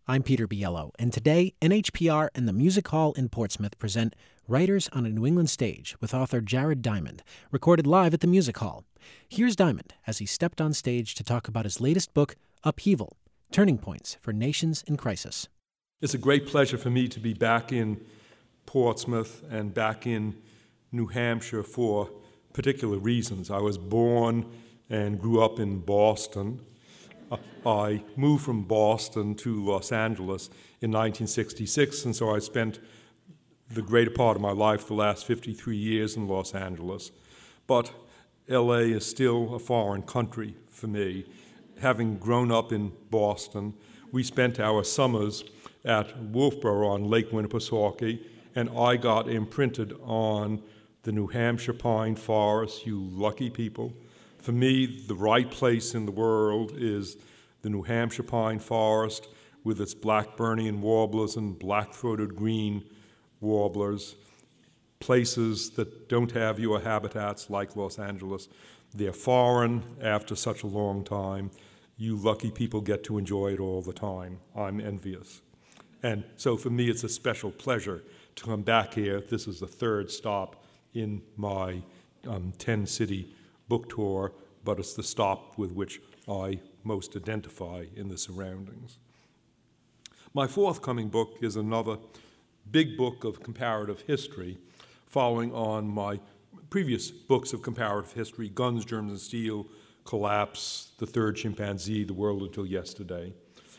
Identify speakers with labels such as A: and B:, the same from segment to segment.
A: I'm Peter Biello, and today NHPR and the Music Hall in Portsmouth present Writers on a New England Stage with author Jared Diamond, recorded live at the Music Hall. Here's Diamond as he stepped on stage to talk about his latest book, Upheaval, Turning Points for Nations in Crisis.
B: It's a great pleasure for me to be back in Portsmouth and back in New Hampshire for particular reasons. I was born and grew up in Boston. I moved from Boston to Los Angeles in 1966, and so I spent the greater part of my life, the last 53 years, in Los Angeles. But LA is still a foreign country for me. Having grown up in Boston, we spent our summers at Wolfboro on Lake Winnipesaukee, and I got imprinted on the New Hampshire pine forest, you lucky people. For me, the right place in the world is the New Hampshire pine forest with its Blackburnian warblers and black-throated green warblers, places that don't have your habitats like Los Angeles. They're foreign after such a long time. You lucky people get to enjoy it all the time. I'm envious. And so for me, it's a special pleasure to come back here. This is the third stop in my 10-city book tour, but it's the stop with which I most identify in the surroundings. My forthcoming book is another big book of comparative history, following on my previous books of comparative history, Guns, Germs, and Steel, Collapse, The Third Chimpanzee, The World Until Yesterday.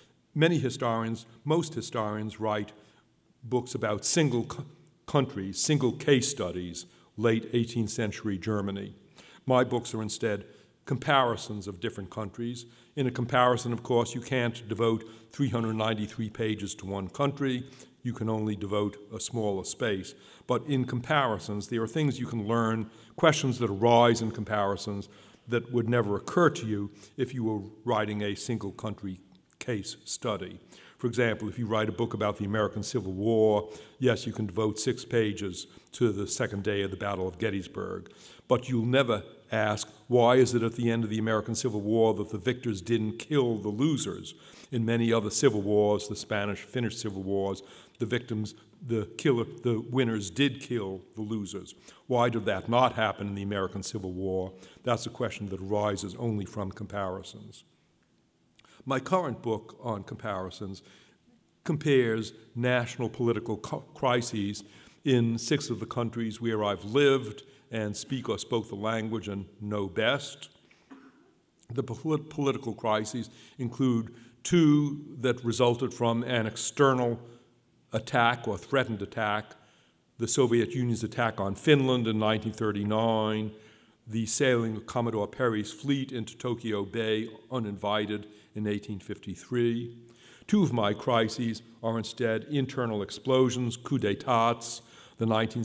B: Most historians write books about single countries, single case studies, late 18th century Germany. My books are instead comparisons of different countries. In a comparison, of course, you can't devote 393 pages to one country. You can only devote a smaller space. But in comparisons, there are things you can learn, questions that arise in comparisons that would never occur to you if you were writing a single country case study. For example, if you write a book about the American Civil War, yes, you can devote 6 pages to the second day of the Battle of Gettysburg, but you'll never ask, why is it at the end of the American Civil War that the victors didn't kill the losers? In many other civil wars, the Spanish-Finnish civil wars, the winners did kill the losers. Why did that not happen in the American Civil War? That's a question that arises only from comparisons. My current book on comparisons compares national political crises in 6 of the countries where I've lived and speak or spoke the language and know best. The political crises include 2 that resulted from an external attack or threatened attack, the Soviet Union's attack on Finland in 1939, the sailing of Commodore Perry's fleet into Tokyo Bay uninvited in 1853. 2 of my crises are instead internal explosions, coups d'états, the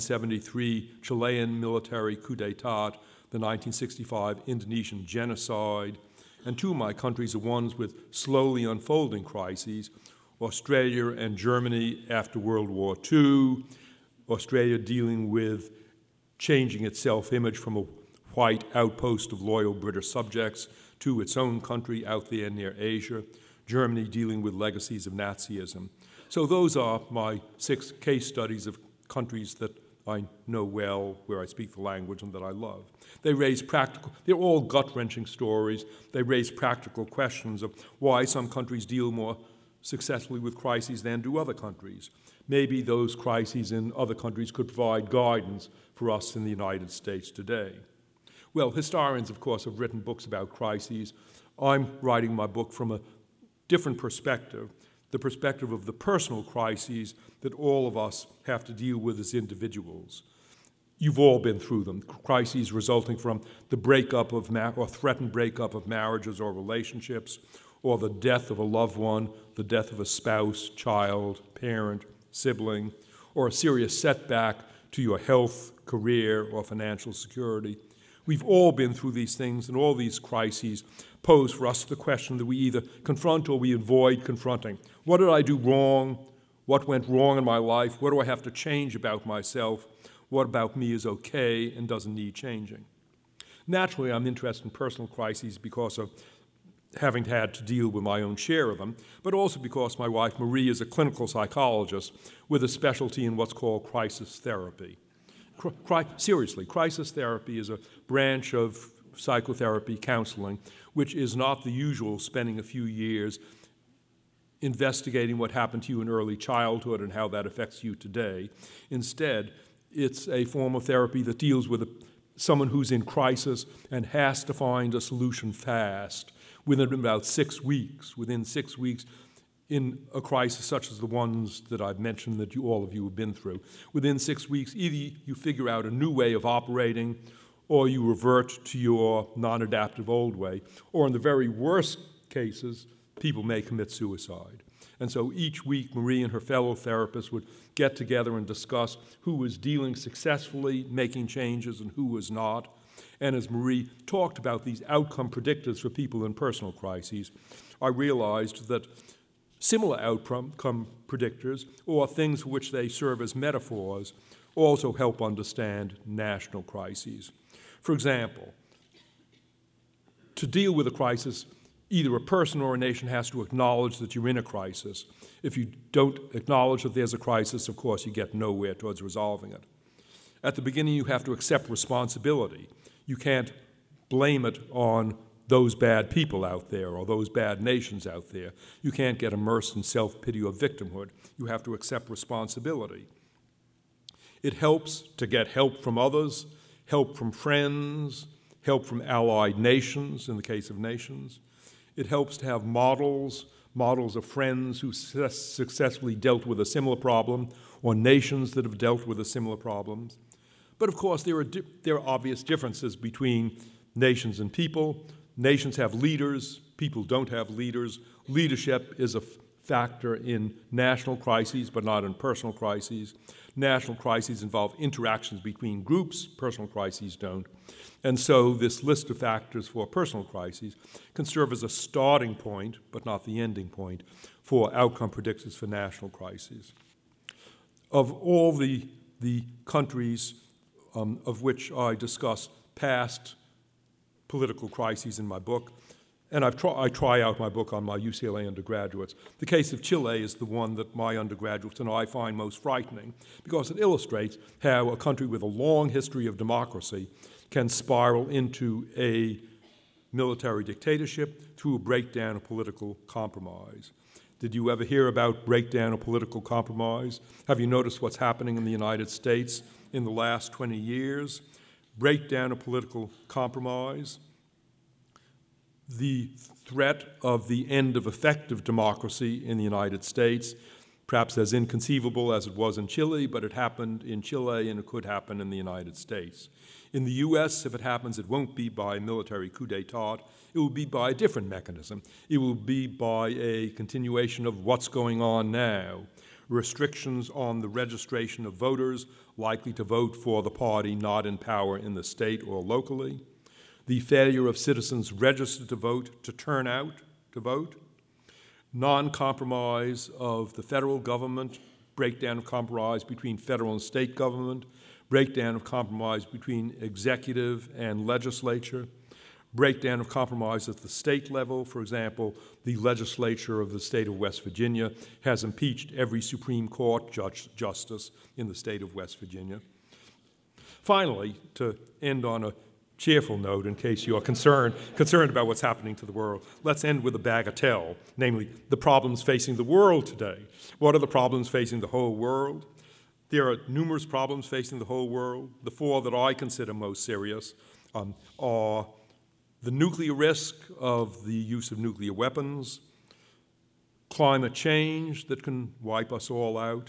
B: 1973 Chilean military coup d'état, the 1965 Indonesian genocide, and 2 of my countries are ones with slowly unfolding crises, Australia and Germany after World War II, Australia dealing with changing its self-image from a white outpost of loyal British subjects to its own country out there near Asia, Germany dealing with legacies of Nazism. So those are my 6 case studies of countries that I know well, where I speak the language and that I love. They're all gut-wrenching stories. They raise practical questions of why some countries deal more successfully with crises than do other countries. Maybe those crises in other countries could provide guidance for us in the United States today. Well, historians, of course, have written books about crises. I'm writing my book from a different perspective, the perspective of the personal crises that all of us have to deal with as individuals. You've all been through them, crises resulting from the breakup of or threatened breakup of marriages or relationships, or the death of a loved one, the death of a spouse, child, parent, sibling, or a serious setback to your health, career, or financial security. We've all been through these things, and all these crises pose for us the question that we either confront or we avoid confronting. What did I do wrong? What went wrong in my life? What do I have to change about myself? What about me is okay and doesn't need changing? Naturally, I'm interested in personal crises because of having had to deal with my own share of them, but also because my wife Marie is a clinical psychologist with a specialty in what's called crisis therapy. Seriously, crisis therapy is a branch of psychotherapy counseling, which is not the usual spending a few years investigating what happened to you in early childhood and how that affects you today. Instead, it's a form of therapy that deals with someone who's in crisis and has to find a solution fast within about 6 weeks. Within 6 weeks, in a crisis such as the ones that I've mentioned that all of you have been through, within 6 weeks, either you figure out a new way of operating or you revert to your non-adaptive old way, or in the very worst cases, people may commit suicide. And so each week, Marie and her fellow therapists would get together and discuss who was dealing successfully, making changes, and who was not. And as Marie talked about these outcome predictors for people in personal crises, I realized that similar outcome predictors, or things for which they serve as metaphors, also help understand national crises. For example, to deal with a crisis, either a person or a nation has to acknowledge that you're in a crisis. If you don't acknowledge that there's a crisis, of course, you get nowhere towards resolving it. At the beginning, you have to accept responsibility. You can't blame it on those bad people out there or those bad nations out there. You can't get immersed in self-pity or victimhood. You have to accept responsibility. It helps to get help from others, help from friends, help from allied nations, in the case of nations. It helps to have models of friends who successfully dealt with a similar problem, or nations that have dealt with a similar problem. But of course, there are obvious differences between nations and people. Nations have leaders, people don't have leaders. Leadership is a factor in national crises, but not in personal crises. National crises involve interactions between groups, personal crises don't. And so this list of factors for personal crises can serve as a starting point, but not the ending point, for outcome predictors for national crises. Of all the countries of which I discuss past political crises in my book, and I try out my book on my UCLA undergraduates. The case of Chile is the one that my undergraduates and I find most frightening because it illustrates how a country with a long history of democracy can spiral into a military dictatorship through a breakdown of political compromise. Did you ever hear about breakdown of political compromise? Have you noticed what's happening in the United States in the last 20 years? Breakdown of political compromise. The threat of the end of effective democracy in the United States, perhaps as inconceivable as it was in Chile, but it happened in Chile and it could happen in the United States. In the U.S., if it happens, it won't be by military coup d'etat. It will be by a different mechanism. It will be by a continuation of what's going on now. Restrictions on the registration of voters likely to vote for the party not in power in the state or locally. The failure of citizens registered to vote to turn out to vote. Non-compromise of the federal government, breakdown of compromise between federal and state government, breakdown of compromise between executive and legislature, breakdown of compromise at the state level. For example, the legislature of the state of West Virginia has impeached every Supreme Court justice in the state of West Virginia. Finally, to end on a cheerful note, in case you are concerned about what's happening to the world, let's end with a bagatelle, namely the problems facing the world today. What are the problems facing the whole world? There are numerous problems facing the whole world. The four that I consider most serious are the nuclear risk of the use of nuclear weapons, climate change that can wipe us all out,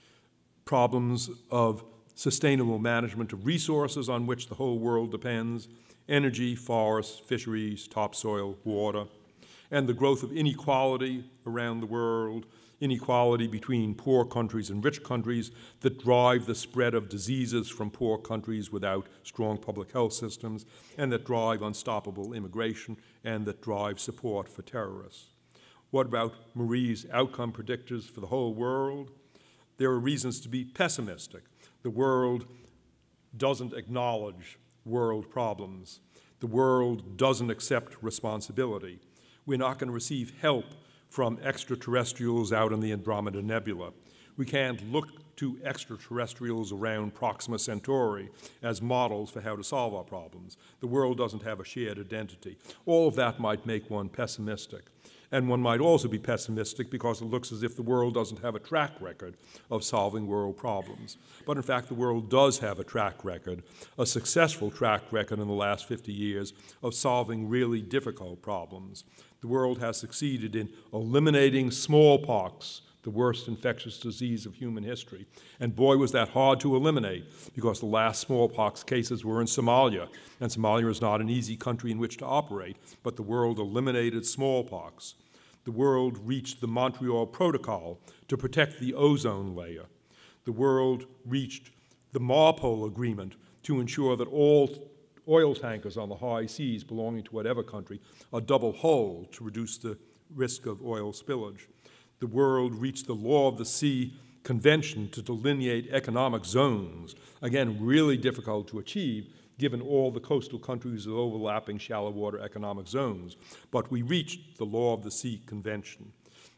B: problems of sustainable management of resources on which the whole world depends, energy, forests, fisheries, topsoil, water, and the growth of inequality around the world, inequality between poor countries and rich countries that drive the spread of diseases from poor countries without strong public health systems, and that drive unstoppable immigration, and that drive support for terrorists. What about Marie's outcome predictors for the whole world? There are reasons to be pessimistic. The world doesn't acknowledge world problems. The world doesn't accept responsibility. We're not going to receive help from extraterrestrials out in the Andromeda Nebula. We can't look to extraterrestrials around Proxima Centauri as models for how to solve our problems. The world doesn't have a shared identity. All of that might make one pessimistic. And one might also be pessimistic because it looks as if the world doesn't have a track record of solving world problems. But in fact, the world does have a track record, a successful track record in the last 50 years of solving really difficult problems. The world has succeeded in eliminating smallpox, the worst infectious disease of human history. And boy, was that hard to eliminate, because the last smallpox cases were in Somalia, and Somalia is not an easy country in which to operate, but the world eliminated smallpox. The world reached the Montreal Protocol to protect the ozone layer. The world reached the MARPOL agreement to ensure that all oil tankers on the high seas belonging to whatever country are double-hulled to reduce the risk of oil spillage. The world reached the Law of the Sea Convention to delineate economic zones. Again, really difficult to achieve given all the coastal countries with overlapping shallow water economic zones. But we reached the Law of the Sea Convention.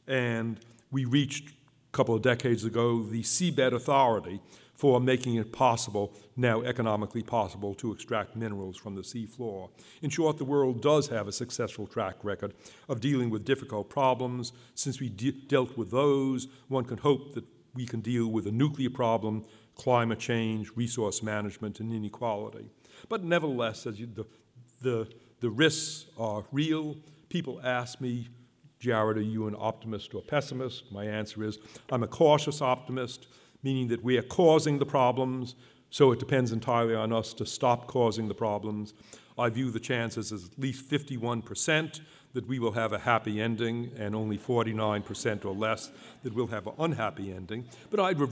B: And we reached, a couple of decades ago, the Seabed Authority for making it possible, now economically possible, to extract minerals from the seafloor. In short, the world does have a successful track record of dealing with difficult problems. Since we dealt with those, one can hope that we can deal with a nuclear problem, climate change, resource management, and inequality. But nevertheless, the risks are real. People ask me, Jared, are you an optimist or pessimist? My answer is, I'm a cautious optimist, meaning that we are causing the problems, so it depends entirely on us to stop causing the problems. I view the chances as at least 51% that we will have a happy ending, and only 49% or less that we'll have an unhappy ending. But I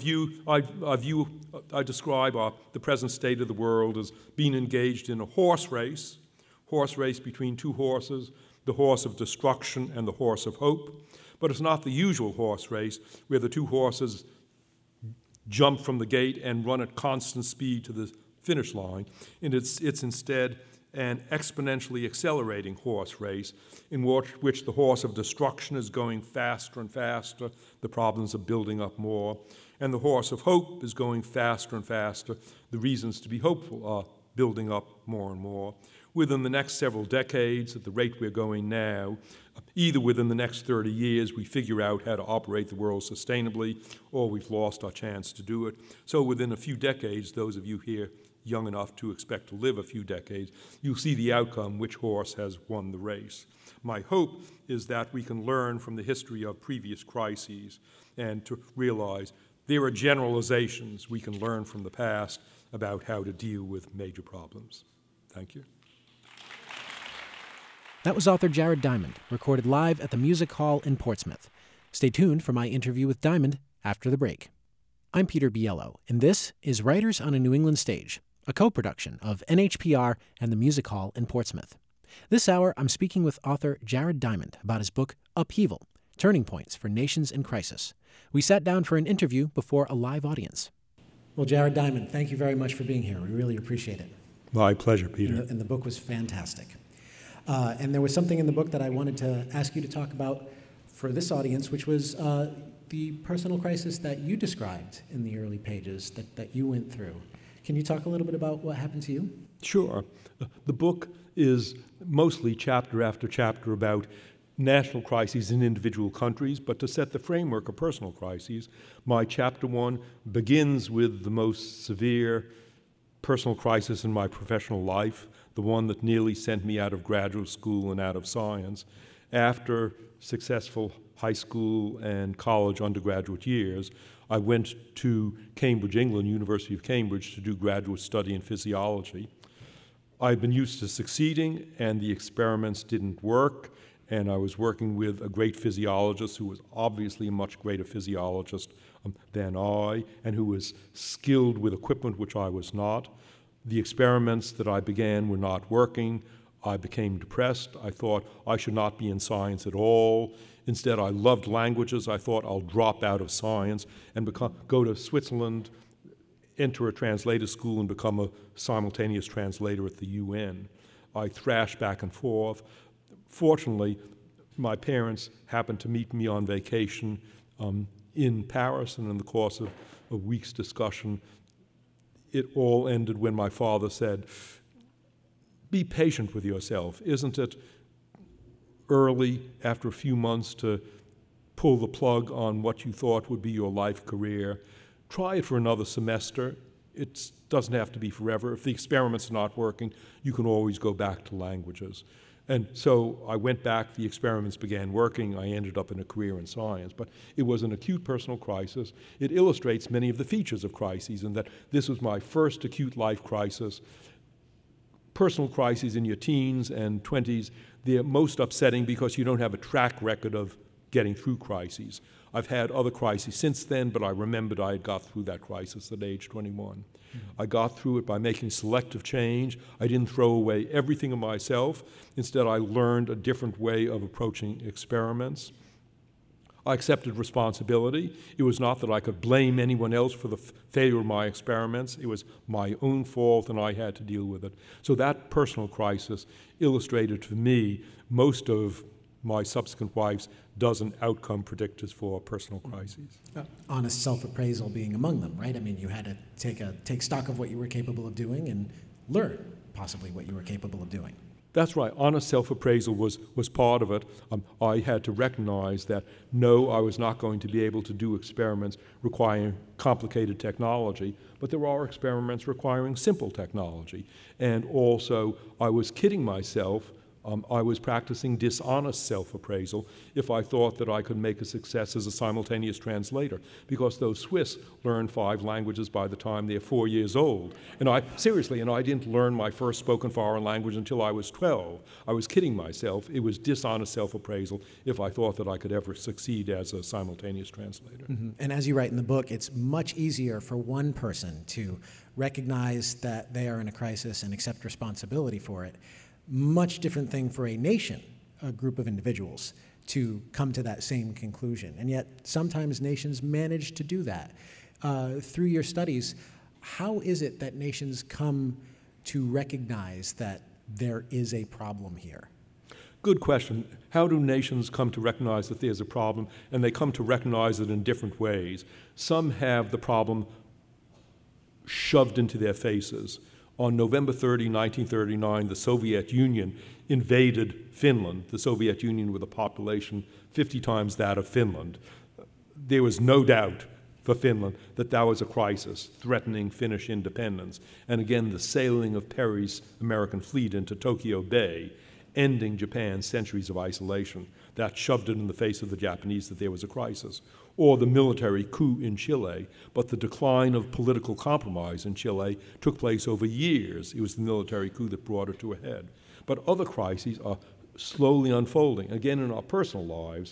B: describe the present state of the world as being engaged in a horse race between two horses, the horse of destruction and the horse of hope. But it's not the usual horse race where the two horses jump from the gate and run at constant speed to the finish line. And it's instead an exponentially accelerating horse race in which the horse of destruction is going faster and faster, the problems are building up more, and the horse of hope is going faster and faster, the reasons to be hopeful are building up more and more. Within the next several decades, at the rate we're going now, either within the next 30 years we figure out how to operate the world sustainably, or we've lost our chance to do it. So within a few decades, those of you here young enough to expect to live a few decades, you'll see the outcome, which horse has won the race. My hope is that we can learn from the history of previous crises and to realize there are generalizations we can learn from the past about how to deal with major problems. Thank you.
A: That was author Jared Diamond, recorded live at the Music Hall in Portsmouth. Stay tuned for my interview with Diamond after the break. I'm Peter Biello, and this is Writers on a New England Stage, a co-production of NHPR and the Music Hall in Portsmouth. This hour, I'm speaking with author Jared Diamond about his book, Upheaval, Turning Points for Nations in Crisis. We sat down for an interview before a live audience. Well, Jared Diamond, thank you very much for being here. We really appreciate it.
B: My pleasure, Peter.
A: And the book was fantastic. And there was something in the book that I wanted to ask you to talk about for this audience, which was the personal crisis that you described in the early pages that you went through. Can you talk a little bit about what happened to you?
B: Sure. The book is mostly chapter after chapter about national crises in individual countries, but to set the framework of personal crises, my chapter 1 begins with the most severe personal crisis in my professional life, the one that nearly sent me out of graduate school and out of science. After successful high school and college undergraduate years, I went to Cambridge, England, University of Cambridge, to do graduate study in physiology. I'd been used to succeeding, and the experiments didn't work, and I was working with a great physiologist who was obviously a much greater physiologist than I, and who was skilled with equipment which I was not. The experiments that I began were not working. I became depressed. I thought I should not be in science at all. Instead, I loved languages. I thought I'll drop out of science and go to Switzerland, enter a translator school, and become a simultaneous translator at the UN. I thrashed back and forth. Fortunately, my parents happened to meet me on vacation in Paris, and in the course of a week's discussion, it all ended when my father said, "Be patient with yourself. Isn't it early, after a few months, to pull the plug on what you thought would be your life career? Try it for another semester. It doesn't have to be forever. If the experiment's not working, you can always go back to languages." And so I went back, the experiments began working, I ended up in a career in science. But it was an acute personal crisis. It illustrates many of the features of crises, in that this was my first acute life crisis. Personal crises in your teens and 20s, they're most upsetting because you don't have a track record of getting through crises. I've had other crises since then, but I remembered I had got through that crisis at age 21. I got through it by making selective change. I didn't throw away everything of myself. Instead, I learned a different way of approaching experiments. I accepted responsibility. It was not that I could blame anyone else for the failure of my experiments. It was my own fault, and I had to deal with it. So that personal crisis illustrated for me most of my subsequent wife's dozen outcome predictors for personal crises.
A: Honest self-appraisal being among them, right? I mean, you had to take stock of what you were capable of doing and learn possibly what you were capable of doing.
B: That's right. Honest self-appraisal was part of it. I had to recognize that, no, I was not going to be able to do experiments requiring complicated technology, but there are experiments requiring simple technology. And also, I was kidding myself. I was practicing dishonest self-appraisal if I thought that I could make a success as a simultaneous translator, because those Swiss learn 5 languages by the time they're 4 years old. And I didn't learn my first spoken foreign language until I was 12. I was kidding myself. It was dishonest self-appraisal if I thought that I could ever succeed as a simultaneous translator.
A: Mm-hmm. And as you write in the book, it's much easier for one person to recognize that they are in a crisis and accept responsibility for it. Much different thing for a nation, a group of individuals, to come to that same conclusion. And yet, sometimes nations manage to do that. Through your studies, how is it that nations come to recognize that there is a problem here?
B: Good question. How do nations come to recognize that there's a problem? And they come to recognize it in different ways. Some have the problem shoved into their faces. On November 30, 1939, the Soviet Union invaded Finland, the Soviet Union with a population 50 times that of Finland. There was no doubt for Finland that that was a crisis threatening Finnish independence. And again, the sailing of Perry's American fleet into Tokyo Bay, ending Japan's centuries of isolation, that shoved it in the face of the Japanese that there was a crisis. Or the military coup in Chile, but the decline of political compromise in Chile took place over years. It was the military coup that brought it to a head. But other crises are slowly unfolding. Again, in our personal lives,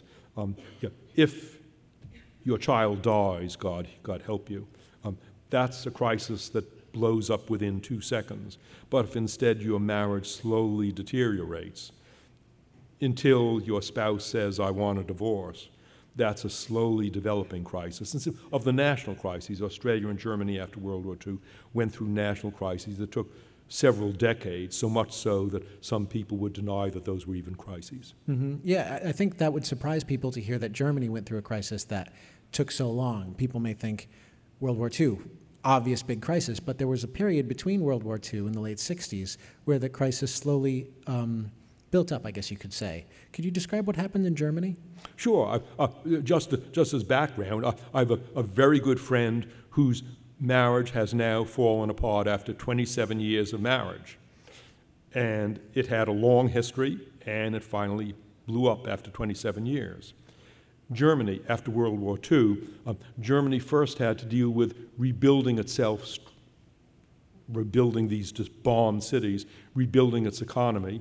B: if your child dies, God help you, that's a crisis that blows up within 2 seconds. But if instead your marriage slowly deteriorates until your spouse says, "I want a divorce," that's a slowly developing crisis. And so of the national crises, Australia and Germany after World War II went through national crises that took several decades, so much so that some people would deny that those were even crises.
A: Mm-hmm. Yeah, I think that would surprise people to hear that Germany went through a crisis that took so long. People may think World War II, obvious big crisis, but there was a period between World War II in the late 60s where the crisis slowly built up, I guess you could say. Could you describe what happened in Germany?
B: Sure. Just as background, I have a very good friend whose marriage has now fallen apart after 27 years of marriage. And it had a long history, and it finally blew up after 27 years. Germany, after World War II, Germany first had to deal with rebuilding itself, rebuilding these just bombed cities, rebuilding its economy,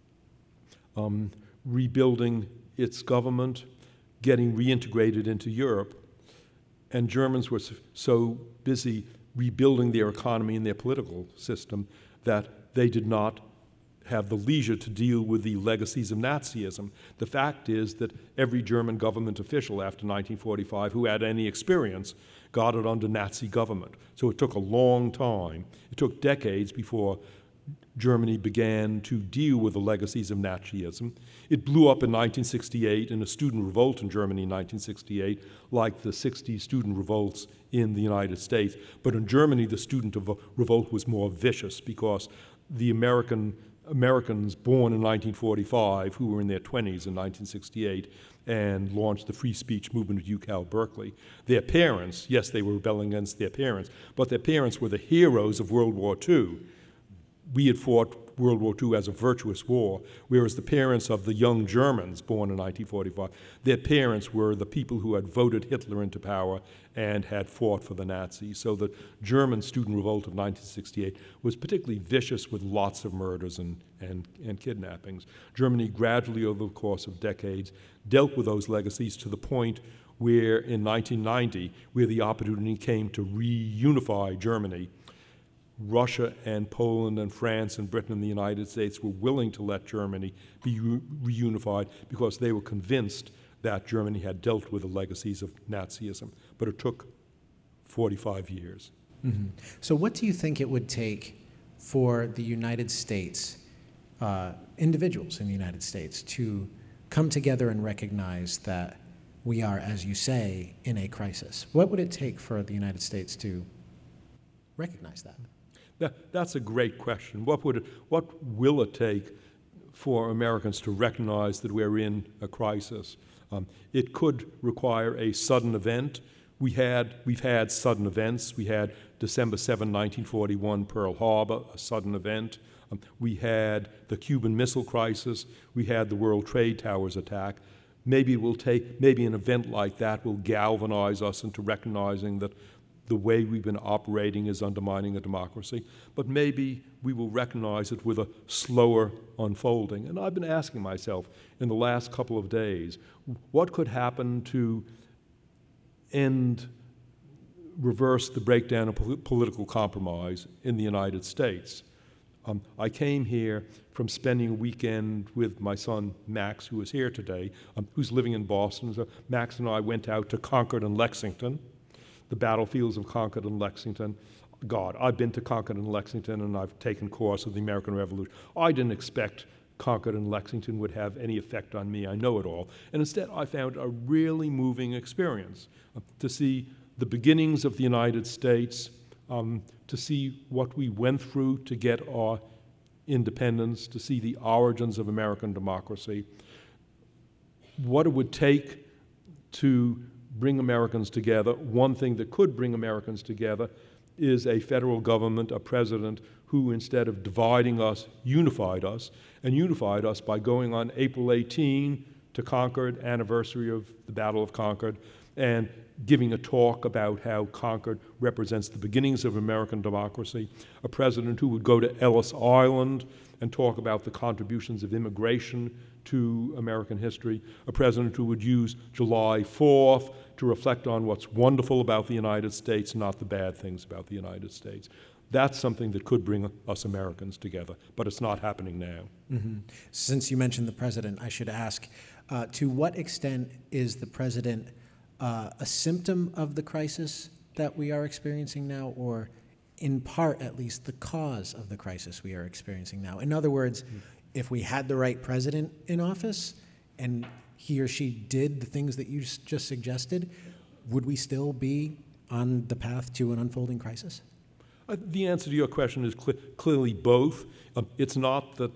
B: rebuilding its government, getting reintegrated into Europe. And Germans were so busy rebuilding their economy and their political system that they did not have the leisure to deal with the legacies of Nazism. The fact is that every German government official after 1945 who had any experience got it under Nazi government. So it took a long time. It took decades before Germany began to deal with the legacies of Nazism. It blew up in 1968 in a student revolt in Germany in 1968, like the 60 student revolts in the United States. But in Germany, the student revolt was more vicious because the Americans born in 1945, who were in their 20s in 1968, and launched the free speech movement at UCal Berkeley. Their parents, yes, they were rebelling against their parents, but their parents were the heroes of World War II. We had fought World War II as a virtuous war, whereas the parents of the young Germans born in 1945, their parents were the people who had voted Hitler into power and had fought for the Nazis. So the German student revolt of 1968 was particularly vicious with lots of murders and kidnappings. Germany gradually, over the course of decades, dealt with those legacies to the point where in 1990, where the opportunity came to reunify Germany, Russia and Poland and France and Britain and the United States were willing to let Germany be reunified because they were convinced that Germany had dealt with the legacies of Nazism. But it took 45 years.
A: Mm-hmm. So what do you think it would take for the United States, individuals in the United States, to come together and recognize that we are, as you say, in a crisis? What would it take for the United States to recognize that?
B: That's a great question. What will it take for Americans to recognize that we're in a crisis? It could require a sudden event. We've had sudden events. We had December 7, 1941, Pearl Harbor, a sudden event. We had the Cuban Missile Crisis. We had the World Trade Towers attack. Maybe an event like that will galvanize us into recognizing that the way we've been operating is undermining a democracy, but maybe we will recognize it with a slower unfolding. And I've been asking myself in the last couple of days, what could happen to reverse the breakdown of political compromise in the United States? I came here from spending a weekend with my son Max, who is here today, who's living in Boston. So Max and I went out to Concord and Lexington, the battlefields of Concord and Lexington. God, I've been to Concord and Lexington, and I've taken course of the American Revolution. I didn't expect Concord and Lexington would have any effect on me. I know it all. And instead, I found a really moving experience to see the beginnings of the United States, to see what we went through to get our independence, to see the origins of American democracy, what it would take to bring Americans together. One thing that could bring Americans together is a federal government, a president who, instead of dividing us, unified us by going on April 18 to Concord, anniversary of the Battle of Concord, and giving a talk about how Concord represents the beginnings of American democracy, a president who would go to Ellis Island and talk about the contributions of immigration to American history, a president who would use July 4th to reflect on what's wonderful about the United States, not the bad things about the United States. That's something that could bring us Americans together, but it's not happening now.
A: Mm-hmm. Since you mentioned the president, I should ask, to what extent is the president a symptom of the crisis that we are experiencing now, or in part at least the cause of the crisis we are experiencing now? In other words, if we had the right president in office and he or she did the things that you just suggested, would we still be on the path to an unfolding crisis?
B: The answer to your question is clearly both. It's not that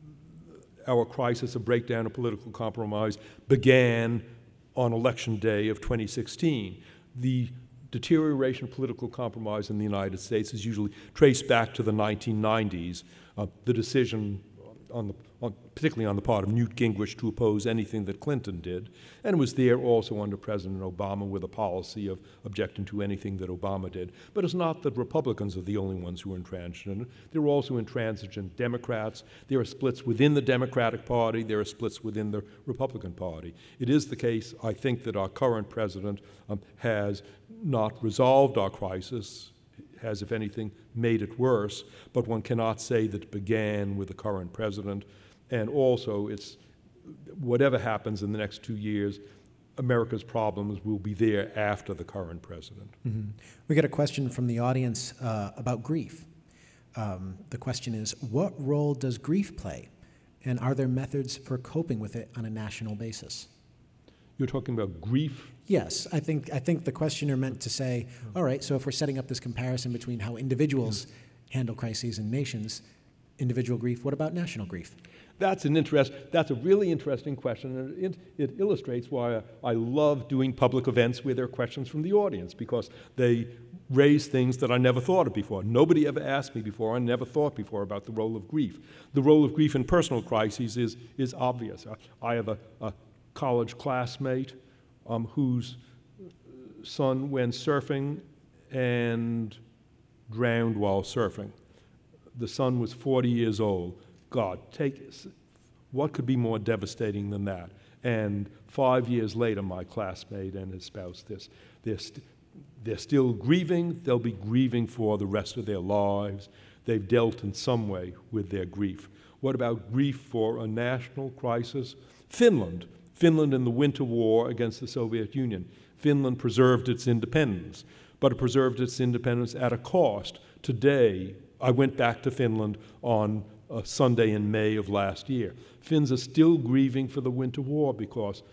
B: our crisis of breakdown of political compromise began on Election Day of 2016. The deterioration of political compromise in the United States is usually traced back to the 1990s. The decision, particularly on the part of Newt Gingrich, to oppose anything that Clinton did, and it was there also under President Obama with a policy of objecting to anything that Obama did. But it's not that Republicans are the only ones who are intransigent. There are also intransigent Democrats. There are splits within the Democratic Party. There are splits within the Republican Party. It is the case, I think, that our current president has not resolved our crisis, has, if anything, made it worse, but one cannot say that it began with the current president. And also, it's whatever happens in the next 2 years, America's problems will be there after the current president.
A: Mm-hmm. We got a question from the audience about grief. The question is, what role does grief play? And are there methods for coping with it on a national basis?
B: You're talking about grief?
A: Yes, I think the questioner meant to say, all right, so if we're setting up this comparison between how individuals handle crises and nations, individual grief, what about national grief?
B: That's a really interesting question, and it illustrates why I love doing public events where there are questions from the audience, because they raise things that I never thought of before. Nobody ever asked me before, I never thought before about the role of grief. The role of grief in personal crises is obvious. I have a college classmate whose son went surfing and drowned while surfing. The son was 40 years old. God, what could be more devastating than that? And 5 years later, my classmate and his spouse, they're still grieving. They'll be grieving for the rest of their lives. They've dealt in some way with their grief. What about grief for a national crisis? Finland in the Winter War against the Soviet Union. Finland preserved its independence, but it preserved its independence at a cost. Today, I went back to Finland on a Sunday in May of last year. Finns are still grieving for the Winter War because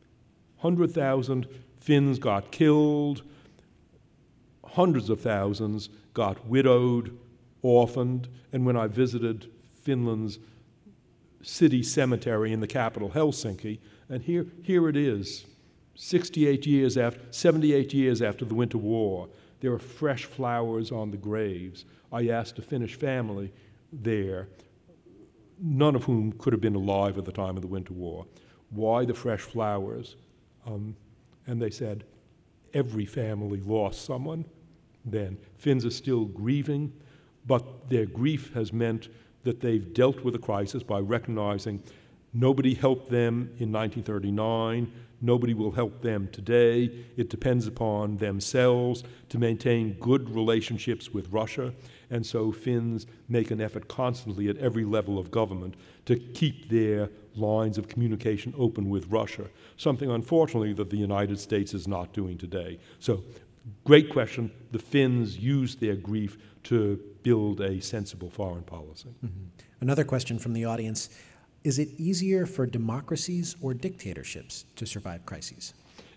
B: 100,000 Finns got killed, hundreds of thousands got widowed, orphaned, and when I visited Finland's city cemetery in the capital, Helsinki, and here it is, 78 years after the Winter War, there are fresh flowers on the graves. I asked a Finnish family there, none of whom could have been alive at the time of the Winter War, why the fresh flowers? And they said, every family lost someone then. Finns are still grieving, but their grief has meant that they've dealt with the crisis by recognizing nobody helped them in 1939, nobody will help them today. It depends upon themselves to maintain good relationships with Russia, and so Finns make an effort constantly at every level of government to keep their lines of communication open with Russia, something unfortunately that the United States is not doing today. So, great question. The Finns use their grief to build a sensible foreign policy.
A: Mm-hmm. Another question from the audience. Is it easier for democracies or dictatorships to survive crises?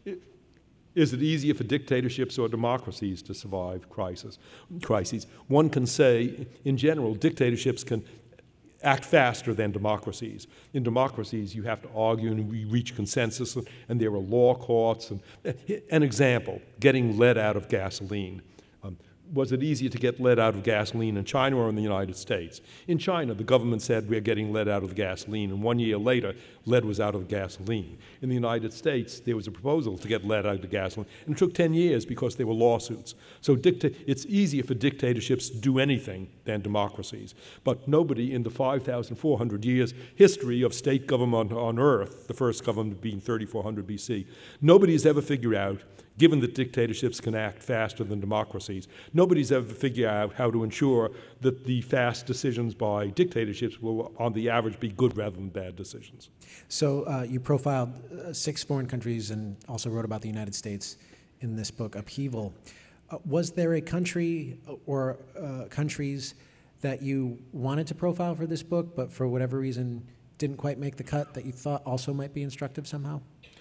B: Is it easier for dictatorships or democracies to survive crises? One can say, in general, dictatorships can act faster than democracies. In democracies, you have to argue and reach consensus, and there are law courts. An example, getting lead out of gasoline. Was it easier to get lead out of gasoline in China or in the United States? In China, the government said we're getting lead out of the gasoline, and 1 year later, lead was out of the gasoline. In the United States, there was a proposal to get lead out of the gasoline, and it took 10 years because there were lawsuits. So it's easier for dictatorships to do anything than democracies. But nobody in the 5,400 years history of state government on Earth, the first government being 3400 BC, nobody has ever figured out, given that dictatorships can act faster than democracies, nobody's ever figured out how to ensure that the fast decisions by dictatorships will, on the average, be good rather than bad decisions.
A: So you profiled 6 foreign countries and also wrote about the United States in this book, Upheaval. Was there a country or countries that you wanted to profile for this book, but for whatever reason didn't quite make the cut that you thought also might be instructive somehow?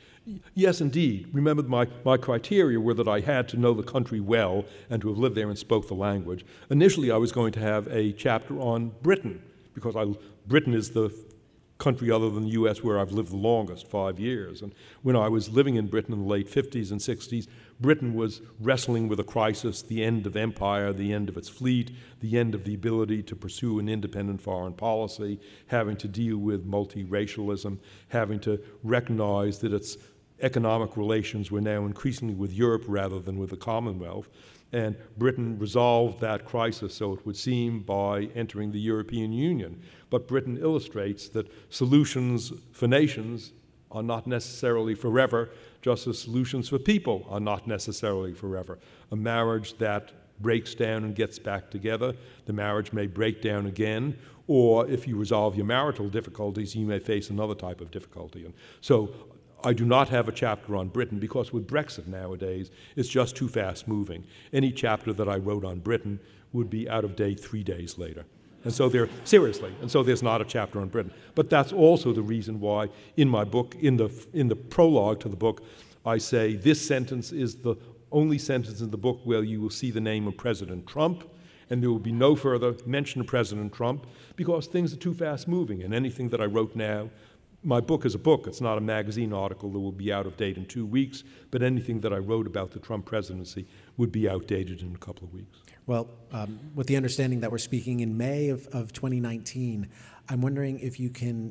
B: Yes, indeed. Remember, my criteria were that I had to know the country well and to have lived there and spoke the language. Initially, I was going to have a chapter on Britain, because Britain is the country other than the U.S. where I've lived the longest, 5 years. And when I was living in Britain in the late 50s and 60s, Britain was wrestling with a crisis, the end of empire, the end of its fleet, the end of the ability to pursue an independent foreign policy, having to deal with multiracialism, having to recognize that its economic relations were now increasingly with Europe rather than with the Commonwealth. And Britain resolved that crisis, so it would seem, by entering the European Union. But Britain illustrates that solutions for nations are not necessarily forever, just as solutions for people are not necessarily forever. A marriage that breaks down and gets back together, the marriage may break down again, or if you resolve your marital difficulties, you may face another type of difficulty. And so I do not have a chapter on Britain because with Brexit nowadays, it's just too fast moving. Any chapter that I wrote on Britain would be out of date 3 days later. And so there's not a chapter on Britain. But that's also the reason why in my book, in the prologue to the book, I say this sentence is the only sentence in the book where you will see the name of President Trump, and there will be no further mention of President Trump because things are too fast moving. And anything that I wrote now, my book is a book, it's not a magazine article that will be out of date in 2 weeks, but anything that I wrote about the Trump presidency would be outdated in a couple of weeks.
A: Well, with the understanding that we're speaking in May of 2019, I'm wondering if you can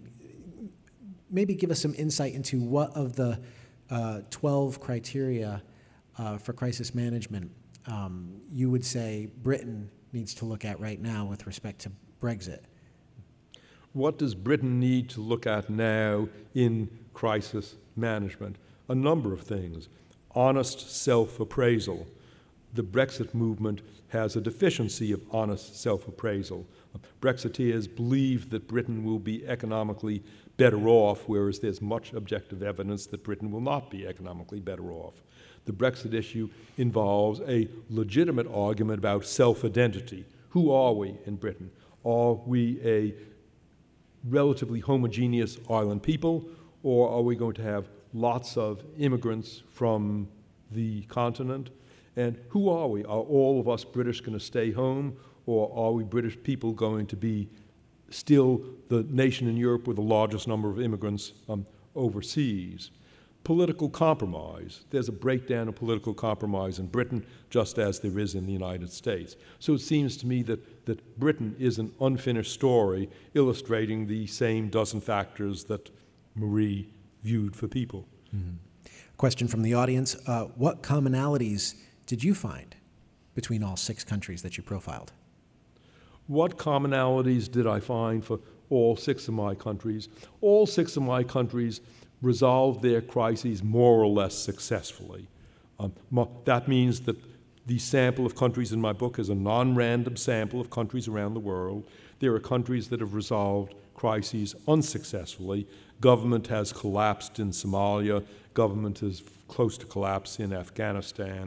A: maybe give us some insight into what of the 12 criteria for crisis management you would say Britain needs to look at right now with respect to Brexit.
B: What does Britain need to look at now in crisis management? A number of things. Honest self-appraisal. The Brexit movement has a deficiency of honest self-appraisal. Brexiteers believe that Britain will be economically better off, whereas there's much objective evidence that Britain will not be economically better off. The Brexit issue involves a legitimate argument about self-identity. Who are we in Britain? Are we a relatively homogeneous island people, or are we going to have lots of immigrants from the continent? And who are we? Are all of us British going to stay home, or are we British people going to be still the nation in Europe with the largest number of immigrants overseas? Political compromise. There's a breakdown of political compromise in Britain, just as there is in the United States. So it seems to me that Britain is an unfinished story illustrating the same dozen factors that Marie viewed for people.
A: Mm-hmm. Question from the audience. What commonalities did you find between all 6 countries that you profiled?
B: What commonalities did I find for all 6 of my countries? All 6 of my countries resolved their crises more or less successfully. That means that the sample of countries in my book is a non-random sample of countries around the world. There are countries that have resolved crises unsuccessfully. Government has collapsed in Somalia. Government is close to collapse in Afghanistan.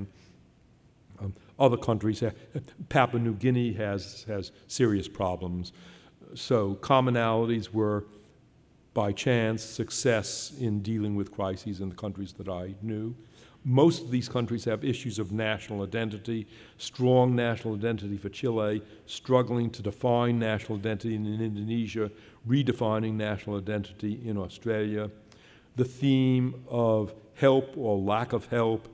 B: Other countries, Papua New Guinea has serious problems. So commonalities were, by chance, success in dealing with crises in the countries that I knew. Most of these countries have issues of national identity, strong national identity for Chile, struggling to define national identity in Indonesia, redefining national identity in Australia. The theme of help or lack of help.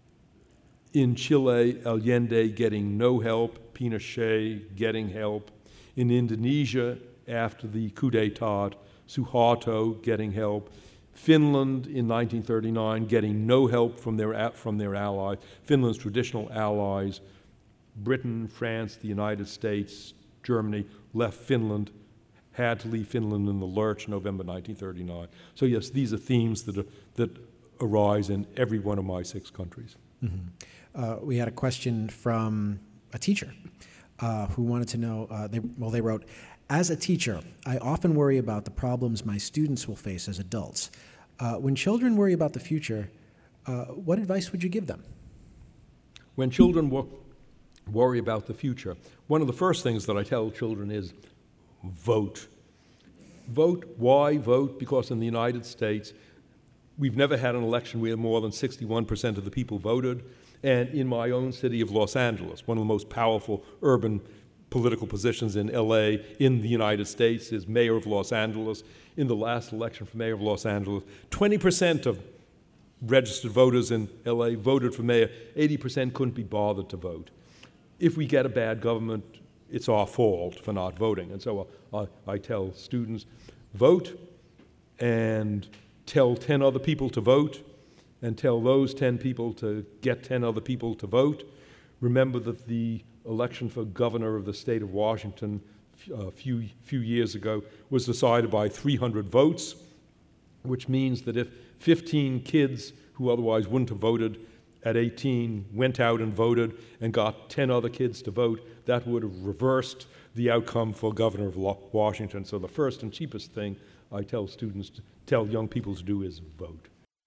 B: In Chile, Allende getting no help, Pinochet getting help. In Indonesia, after the coup d'etat, Suharto getting help. Finland in 1939 getting no help from their allies, Finland's traditional allies. Britain, France, the United States, Germany left Finland, had to leave Finland in the lurch in November 1939. So yes, these are themes that arise in every one of my 6 countries.
A: Mm-hmm. We had a question from a teacher who wanted to know, they wrote, as a teacher, I often worry about the problems my students will face as adults. When children worry about the future, what advice would you give them?
B: When children worry about the future, one of the first things that I tell children is vote. Vote. Why vote? Because in the United States, we've never had an election where more than 61% of the people voted. And in my own city of Los Angeles, one of the most powerful urban political positions in LA in the United States is mayor of Los Angeles. In the last election for mayor of Los Angeles, 20% of registered voters in LA voted for mayor. 80% couldn't be bothered to vote. If we get a bad government, it's our fault for not voting. And so I tell students, vote and tell 10 other people to vote and tell those 10 people to get 10 other people to vote. Remember that the election for governor of the state of Washington a few years ago was decided by 300 votes, which means that if 15 kids who otherwise wouldn't have voted at 18 went out and voted and got 10 other kids to vote, that would have reversed the outcome for governor of Washington. So the first and cheapest thing I tell young people to do is vote.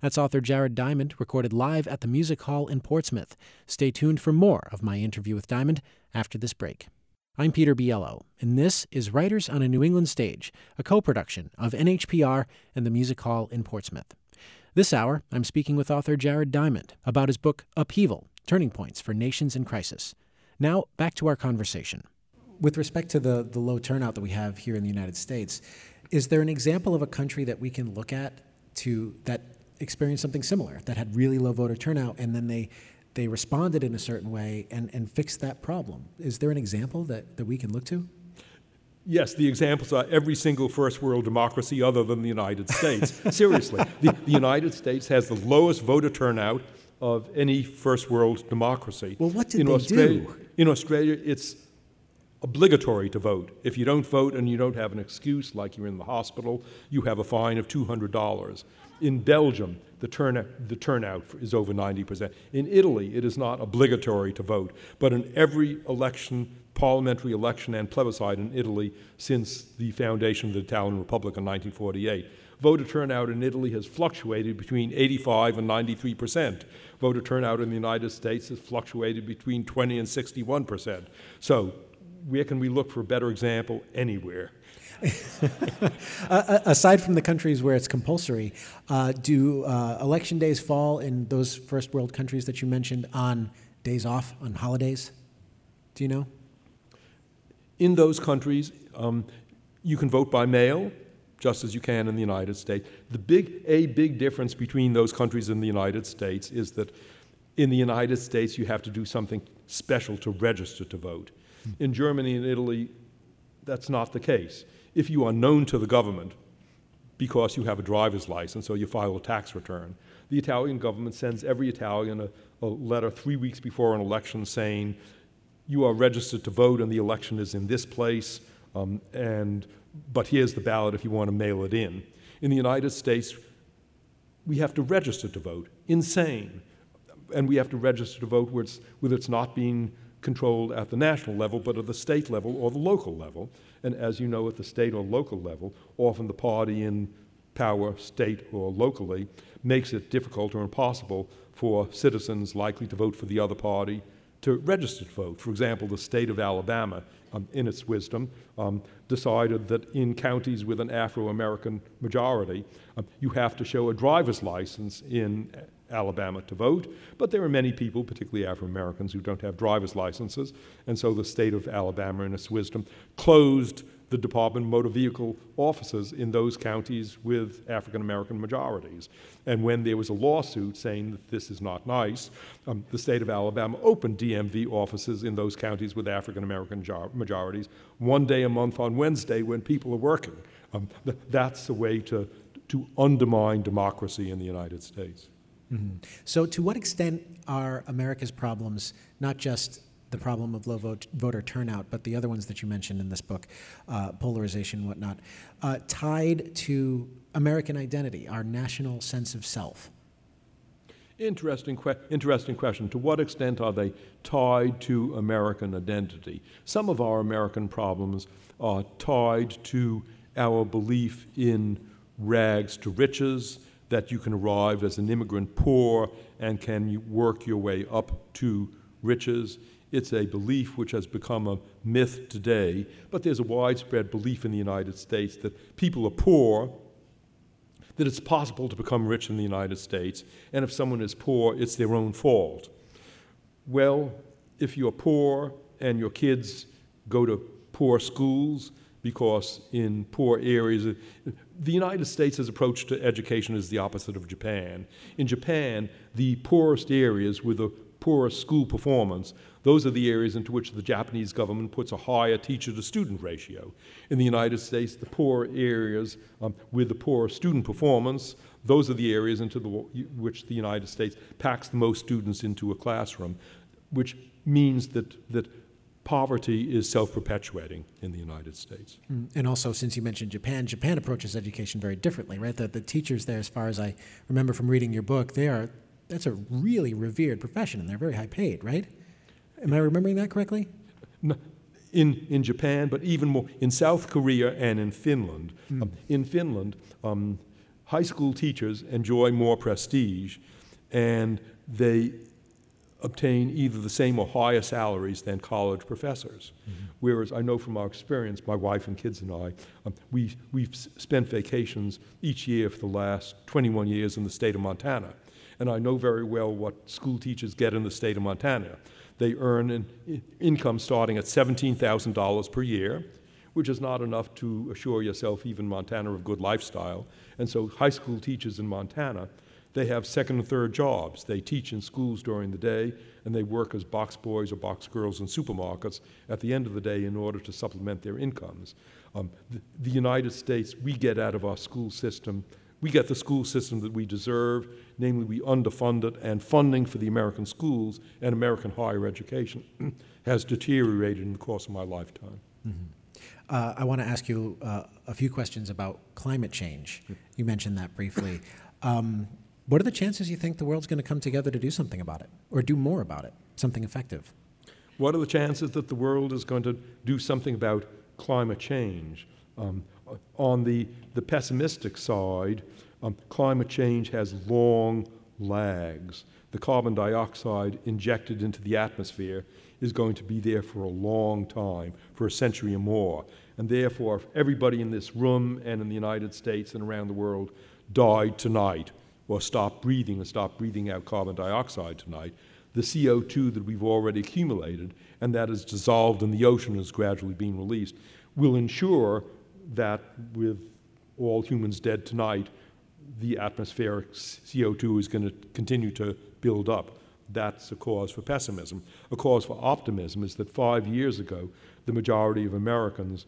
A: That's author Jared Diamond, recorded live at the Music Hall in Portsmouth. Stay tuned for more of my interview with Diamond after this break. I'm Peter Biello, and this is Writers on a New England Stage, a co-production of NHPR and the Music Hall in Portsmouth. This hour, I'm speaking with author Jared Diamond about his book, Upheaval: Turning Points for Nations in Crisis. Now, back to our conversation. With respect to the low turnout that we have here in the United States, is there an example of a country that we can look at that experienced something similar, that had really low voter turnout, and then they responded in a certain way and fixed that problem? Is there an example that we can look to?
B: Yes, the examples are every single first world democracy other than the United States. Seriously, the United States has the lowest voter turnout of any first world democracy.
A: Well, what did they do?
B: In Australia, it's obligatory to vote. If you don't vote and you don't have an excuse, like you're in the hospital, you have a fine of $200. In Belgium, the turnout is over 90%. In Italy, it is not obligatory to vote, but in every election, parliamentary election and plebiscite in Italy since the foundation of the Italian Republic in 1948, voter turnout in Italy has fluctuated between 85 and 93%. Voter turnout in the United States has fluctuated between 20 and 61%. So where can we look for a better example? Anywhere.
A: Aside from the countries where it's compulsory, do election days fall in those first world countries that you mentioned on days off, on holidays? Do you know?
B: In those countries, you can vote by mail, just as you can in the United States. A big difference between those countries and the United States is that in the United States you have to do something special to register to vote. In Germany and Italy, that's not the case. If you are known to the government because you have a driver's license or you file a tax return, the Italian government sends every Italian a letter 3 weeks before an election saying, you are registered to vote and the election is in this place, but here's the ballot if you want to mail it in. In the United States, we have to register to vote. Insane. And we have to register to vote where it's not being controlled at the national level, but at the state level or the local level. And as you know, at the state or local level, often the party in power, state or locally, makes it difficult or impossible for citizens likely to vote for the other party to register to vote. For example, the state of Alabama, in its wisdom, decided that in counties with an Afro-American majority, you have to show a driver's license in Alabama to vote, but there are many people, particularly Afro-Americans, who don't have driver's licenses, and so the state of Alabama, in its wisdom, closed the Department of Motor Vehicle offices in those counties with African-American majorities. And when there was a lawsuit saying that this is not nice, the state of Alabama opened DMV offices in those counties with African-American majorities 1 day a month on Wednesday when people are working. That's a way to undermine democracy in the United States.
A: Mm-hmm. So to what extent are America's problems, not just the problem of low voter turnout, but the other ones that you mentioned in this book, polarization and whatnot, tied to American identity, our national sense of self?
B: Interesting question. To what extent are they tied to American identity? Some of our American problems are tied to our belief in rags to riches, that you can arrive as an immigrant poor and can work your way up to riches. It's a belief which has become a myth today, but there's a widespread belief in the United States that people are poor, that it's possible to become rich in the United States, and if someone is poor, it's their own fault. Well, if you're poor and your kids go to poor schools, because in poor areas, the United States' approach to education is the opposite of Japan. In Japan, the poorest areas with the poorest school performance, those are the areas into which the Japanese government puts a higher teacher-to-student ratio. In the United States, the poor areas with the poor student performance, those are the areas into which the United States packs the most students into a classroom, which means that poverty is self-perpetuating in the United States.
A: And also, since you mentioned Japan approaches education very differently, right? The teachers there, as far as I remember from reading your book, that's a really revered profession, and they're very high paid, right? Am I remembering that correctly?
B: No, in Japan, but even more in South Korea and in Finland. In Finland, high school teachers enjoy more prestige, and they obtain either the same or higher salaries than college professors. Mm-hmm. Whereas I know from our experience, my wife and kids and I, we've spent vacations each year for the last 21 years in the state of Montana. And I know very well what school teachers get in the state of Montana. They earn an income starting at $17,000 per year, which is not enough to assure yourself, even Montana, of good lifestyle. And so high school teachers in Montana, they have second and third jobs. They teach in schools during the day, and they work as box boys or box girls in supermarkets at the end of the day in order to supplement their incomes. The United States, we get out of our school system, we get the school system that we deserve, namely we underfund it, and funding for the American schools and American higher education has deteriorated in the course of my lifetime.
A: Mm-hmm. I want to ask you a few questions about climate change. You mentioned that briefly. What are the chances you think the world's going to come together to do something about it, or do more about it, something effective?
B: What are the chances that the world is going to do something about climate change? On the pessimistic side, climate change has long lags. The carbon dioxide injected into the atmosphere is going to be there for a long time, for a century or more. And therefore, if everybody in this room and in the United States and around the world died tonight, or stopped breathing and stopped breathing out carbon dioxide tonight, the CO2 that we've already accumulated and that is dissolved in the ocean is gradually being released will ensure that with all humans dead tonight, the atmospheric CO2 is going to continue to build up. That's a cause for pessimism. A cause for optimism is that 5 years ago, the majority of Americans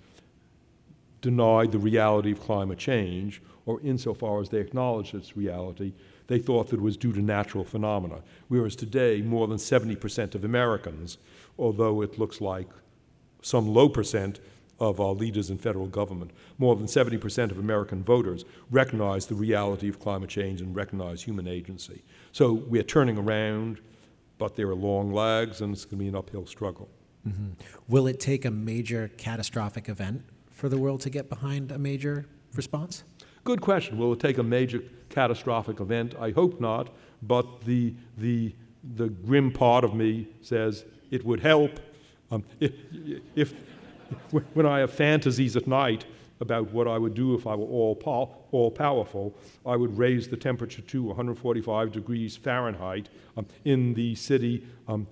B: denied the reality of climate change, or insofar as they acknowledged its reality, they thought that it was due to natural phenomena. Whereas today, more than 70% of Americans, although it looks like some low percent of our leaders in federal government, more than 70% of American voters recognize the reality of climate change and recognize human agency. So we're turning around, but there are long lags, and it's going to be an uphill struggle.
A: Mm-hmm. Will it take a major catastrophic event for the world to get behind a major response?
B: Good question. Will it take a major catastrophic event? I hope not, but the grim part of me says it would help. If when I have fantasies at night about what I would do if I were all powerful, I would raise the temperature to 145 degrees Fahrenheit in the city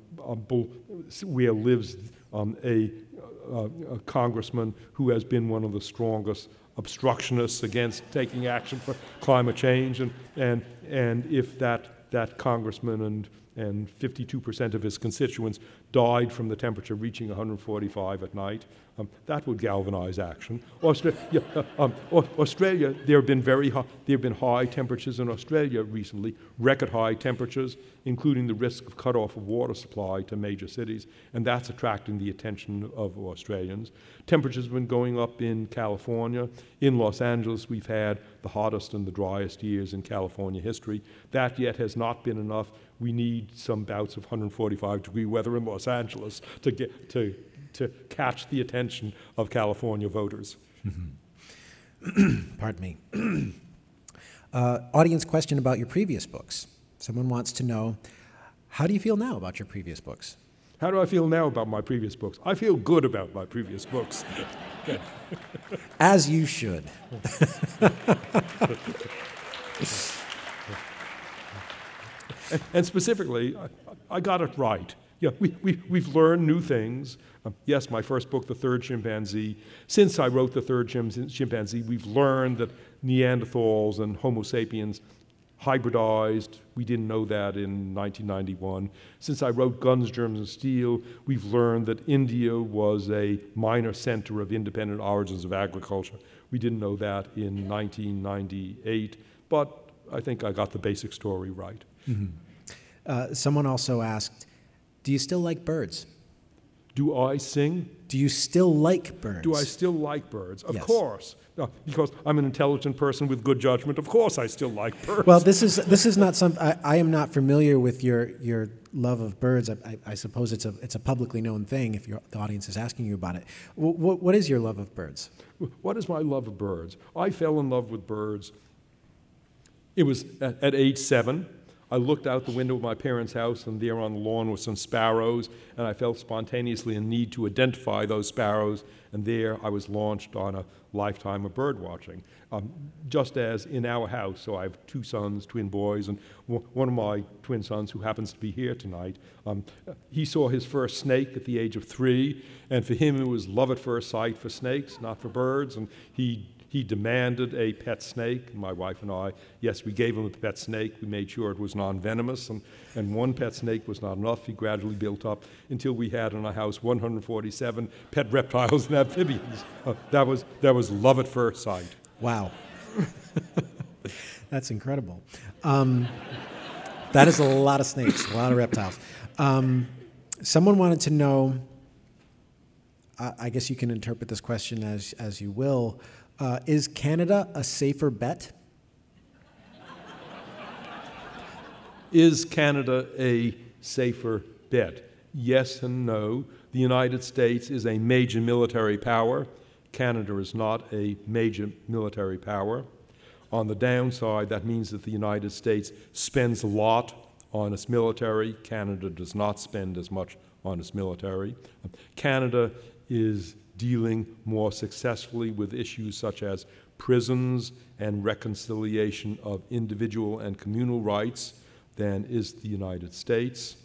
B: where lives a congressman who has been one of the strongest obstructionists against taking action for climate change, and if that congressman and 52% of his constituents died from the temperature reaching 145 at night, that would galvanize action. Australia, there have been high temperatures in Australia recently, record high temperatures, including the risk of cutoff of water supply to major cities, and that's attracting the attention of Australians. Temperatures have been going up in California. In Los Angeles, we've had the hottest and the driest years in California history. That yet has not been enough. We need some bouts of 145-degree weather in Los Angeles to catch the attention of California voters.
A: Mm-hmm. Pardon me. Audience question about your previous books. Someone wants to know, how do you feel now about your previous books?
B: How do I feel now about my previous books? I feel good about my previous books.
A: As you should.
B: And specifically, I got it right. Yeah, we've learned new things. Yes, my first book, The Third Chimpanzee. Since I wrote The Third Chimpanzee, we've learned that Neanderthals and Homo sapiens hybridized. We didn't know that in 1991. Since I wrote Guns, Germs, and Steel, we've learned that India was a minor center of independent origins of agriculture. We didn't know that in 1998, but I think I got the basic story right.
A: Mm-hmm. Someone also asked, do you still like birds?
B: Do I sing?
A: Do you still like birds?
B: Do I still like birds? Of
A: Yes.
B: course. No, because I'm an intelligent person with good judgment. Of course I still like birds.
A: Well, this is not some. I am not familiar with your love of birds. I suppose it's a publicly known thing if the audience is asking you about it. What is your love of birds?
B: What is my love of birds? I fell in love with birds It was at age 7. I looked out the window of my parents' house, and there on the lawn were some sparrows, and I felt spontaneously a need to identify those sparrows, and there I was launched on a lifetime of bird watching. Just as in our house, so I have 2 sons, twin boys, and one of my twin sons, who happens to be here tonight, he saw his first snake at the age of 3, and for him it was love at first sight for snakes, not for birds, and he demanded a pet snake, and my wife and I, yes, we gave him a pet snake. We made sure it was non-venomous, and one pet snake was not enough. He gradually built up until we had in our house 147 pet reptiles and amphibians. That was love at first sight.
A: Wow. That's incredible. That is a lot of snakes, a lot of reptiles. Someone wanted to know, I guess you can interpret this question as you will, is Canada a safer bet?
B: Is Canada a safer bet? Yes and no. The United States is a major military power. Canada is not a major military power. On the downside, that means that the United States spends a lot on its military. Canada does not spend as much on its military. Canada is dealing more successfully with issues such as prisons and reconciliation of individual and communal rights than is the United States.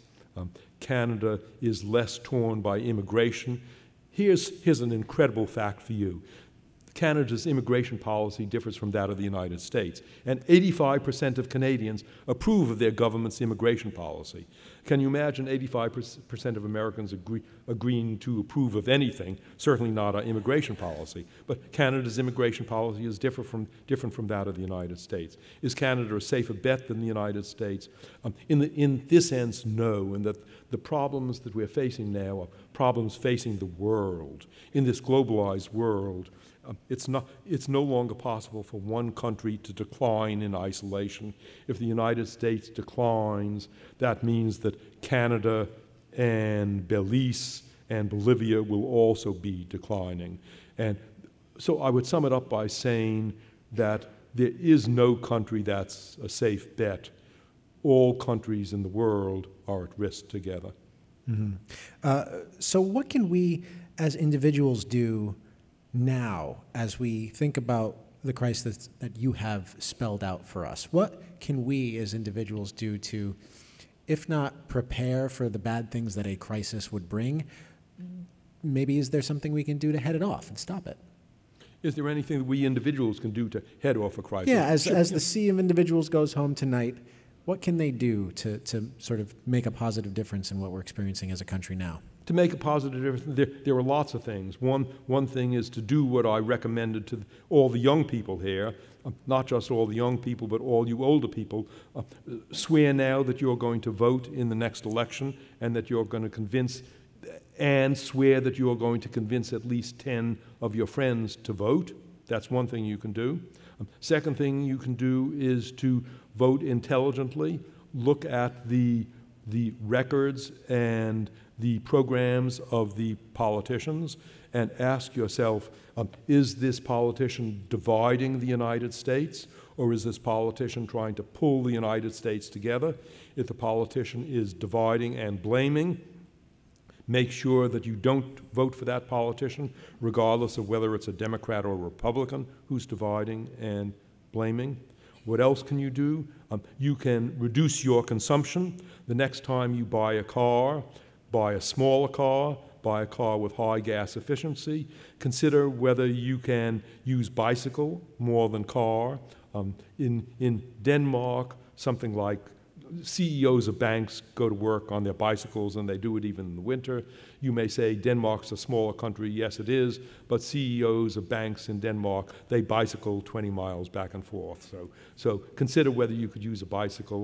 B: Canada is less torn by immigration. Here's an incredible fact for you. Canada's immigration policy differs from that of the United States, and 85% of Canadians approve of their government's immigration policy. Can you imagine 85% of Americans agreeing to approve of anything, certainly not our immigration policy? But Canada's immigration policy is different from that of the United States. Is Canada a safer bet than the United States? In this sense, no, and that the problems that we're facing now are problems facing the world. In this globalized world, it's no longer possible for one country to decline in isolation. If the United States declines, that means that Canada and Belize and Bolivia will also be declining. And so I would sum it up by saying that there is no country that's a safe bet. All countries in the world are at risk together.
A: Mm-hmm. So what can we as individuals do now, as we think about the crisis that you have spelled out for us? What can we as individuals do to, if not prepare for the bad things that a crisis would bring, maybe is there something we can do to head it off and stop it?
B: Is there anything that we individuals can do to head off a crisis?
A: Yeah, as the sea of individuals goes home tonight, what can they do to sort of make a positive difference in what we're experiencing as a country now?
B: To make a positive difference, there are lots of things. One thing is to do what I recommended to all the young people here, not just all the young people, but all you older people. Swear now that you're going to vote in the next election and that you're going to swear that you're going to convince at least 10 of your friends to vote. That's one thing you can do. Second thing you can do is to vote intelligently. Look at the records and the programs of the politicians and ask yourself, is this politician dividing the United States, or is this politician trying to pull the United States together? If the politician is dividing and blaming, make sure that you don't vote for that politician, regardless of whether it's a Democrat or a Republican who's dividing and blaming. What else can you do? You can reduce your consumption. The next time you buy a car, buy a smaller car, buy a car with high gas efficiency. Consider whether you can use bicycle more than car. In Denmark, something like CEOs of banks go to work on their bicycles, and they do it even in the winter. You may say Denmark's a smaller country. Yes, it is, but CEOs of banks in Denmark, they bicycle 20 miles back and forth. So consider whether you could use a bicycle.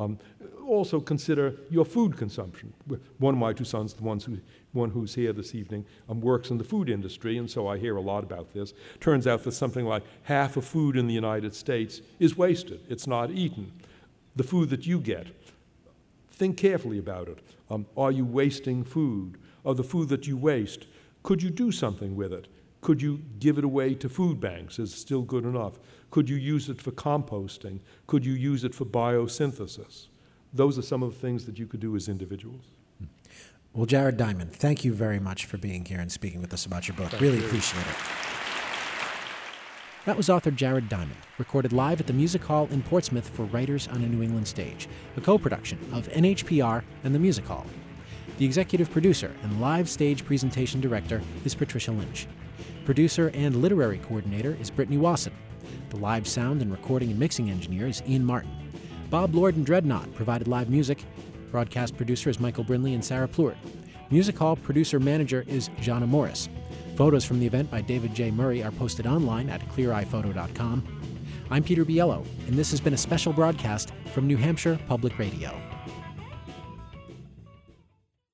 B: Also consider your food consumption. One of my 2 sons, the one who's here this evening, works in the food industry, and so I hear a lot about this. Turns out that something like half of food in the United States is wasted. It's not eaten. The food that you get, think carefully about it. Are you wasting food? Of the food that you waste, could you do something with it? Could you give it away to food banks? Is it still good enough? Could you use it for composting? Could you use it for biosynthesis? Those are some of the things that you could do as individuals.
A: Well, Jared Diamond, thank you very much for being here and speaking with us about your book. Really appreciate it. That was author Jared Diamond, recorded live at the Music Hall in Portsmouth for Writers on a New England Stage, a co-production of NHPR and the Music Hall. The executive producer and live stage presentation director is Patricia Lynch. Producer and literary coordinator is Brittany Wasson. The live sound and recording and mixing engineer is Ian Martin. Bob Lord and Dreadnought provided live music. Broadcast producer is Michael Brinley and Sarah Plewert. Music Hall producer-manager is Jana Morris. Photos from the event by David J. Murray are posted online at cleareyephoto.com. I'm Peter Biello, and this has been a special broadcast from New Hampshire Public Radio.